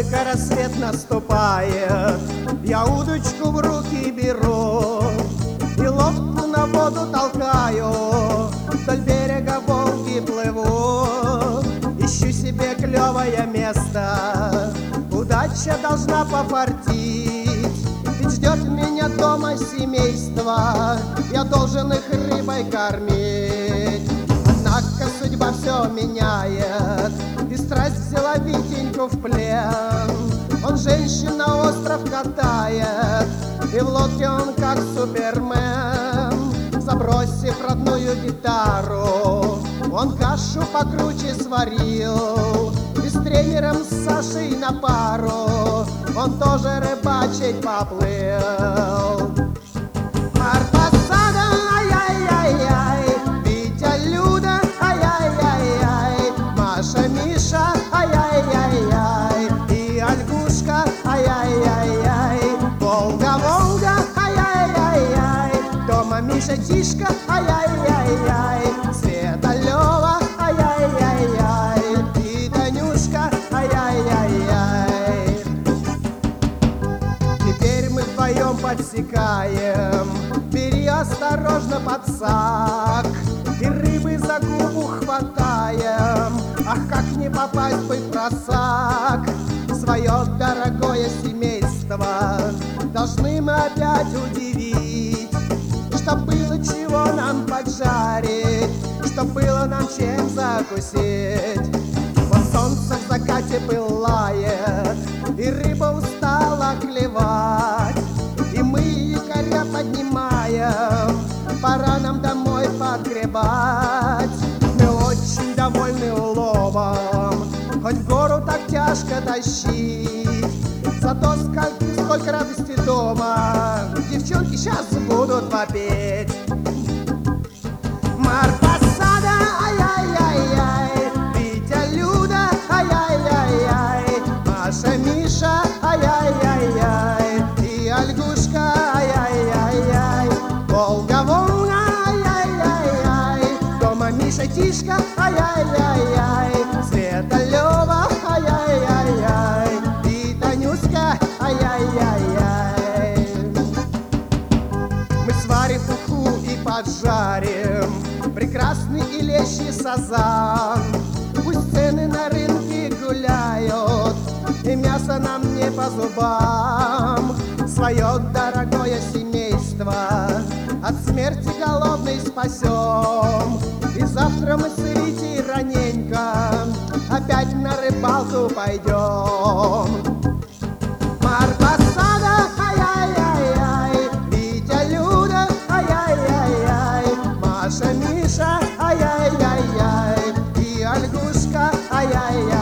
только рассвет наступает, я удочку в руки беру и лодку на воду толкаю, вдоль берега Волги плыву, ищу себе клевое место. Удача должна пофартить, ведь ждет меня дома семейство, я должен их рыбой кормить. Однако судьба все меняет, и страсть взяла Витеньку в плен. Он женщин на остров катает, и в лодке он как супермен. Забросив родную гитару, он кашу покруче сварил, и с тренером с Сашей на пару он тоже рыбачить поплыл. Марпасада, ай-яй-яй-яй, Витя, Люда, ай-яй-яй-яй, Маша, Миша, ай-яй-яй-яй, и Альгушка, ай-яй-яй-яй, Волга, Волга, ай-яй-яй-яй, Тома, Миша, Тишка, ай-яй-яй-яй, Света, Лёва, ай-яй-яй-яй, и Танюшка, ай-яй-яй-яй. Теперь мы вдвоем подсекаем, бери осторожно подсак, и рыбы за губу хватаем. Ах, как не попасть бы в просак! Свое дорогое семейство должны мы опять удивить, чтоб было чего нам поджарить, чтоб было нам чем закусить. Вот солнце в закате пылает, и рыба устала клевать, и мы якоря поднимаем, пора нам домой подгребать. Мы очень довольны уловом, хоть гору так тяжко тащить, зато сколько радости дома, девчонки сейчас будут вопить. Марпасада, ай-яй-яй-яй, Витя, Люда, ай-яй-яй-яй, Маша, Миша, ай-яй-яй-яй, и Альгушка, ай-яй-яй-яй, Волга, Волга, ай-яй-яй-яй, Тома, Миша, Тишка, ай-яй-яй-яй, Света, Лёва, ай-яй-яй-яй, и Танюшка, ай-яй-яй-яй. Мы сварим уху и поджарим прекрасный и лещий сазан. Пусть цены на рынке гуляют, и мясо нам не по зубам. Свое дорогое семейство от смерти голодной спасем, и завтра мы с Ритей раненько опять на рыбалку пойдем. Марпасада, ай-яй-яй-яй, Витя, Люда, ай-яй-яй-яй, Маша, Миша, ай-яй-яй-яй, и Альгушка, ай-яй-яй.